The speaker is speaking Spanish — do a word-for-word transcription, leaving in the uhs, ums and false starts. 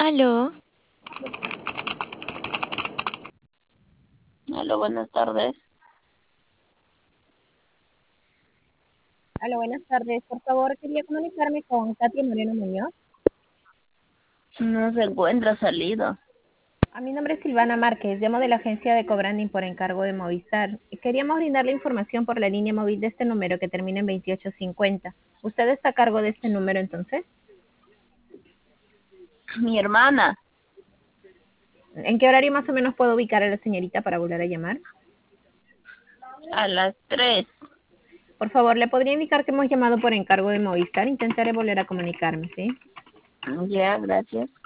Aló, Hola, buenas tardes. Hola, buenas tardes. Por favor, quería comunicarme con Katia Moreno Muñoz. No se encuentra salido. A mi nombre es Silvana Márquez, llamo de la agencia de Cobranding por encargo de Movistar. Queríamos brindarle información por la línea móvil de este número que termina en veintiocho cincuenta. ¿Usted está a cargo de este número entonces? Mi hermana, ¿En qué horario más o menos puedo ubicar a la señorita para volver a llamar? a las tres. Por favor, ¿le podría indicar que hemos llamado por encargo de Movistar? Intentaré volver a comunicarme, ¿sí? Ya, gracias.